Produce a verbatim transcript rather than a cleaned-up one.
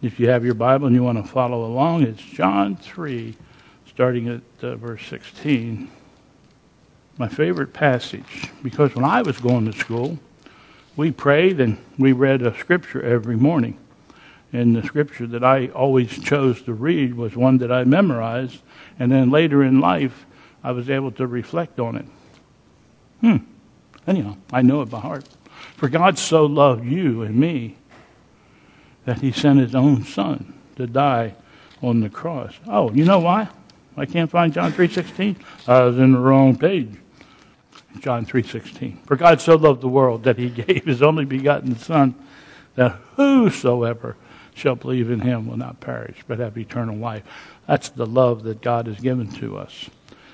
If you have your Bible and you want to follow along, it's John three, starting at uh, verse sixteen. My favorite passage, because when I was going to school, we prayed and we read a scripture every morning. And the scripture that I always chose to read was one that I memorized, and then later in life, I was able to reflect on it. Hmm. Anyhow, I know it by heart. For God so loved you and me that he sent his own son to die on the cross. Oh, you know why? I can't find John three sixteen. I was in the wrong page. John three sixteen. For God so loved the world that he gave his only begotten Son, that whosoever shall believe in him will not perish, but have eternal life. That's the love that God has given to us.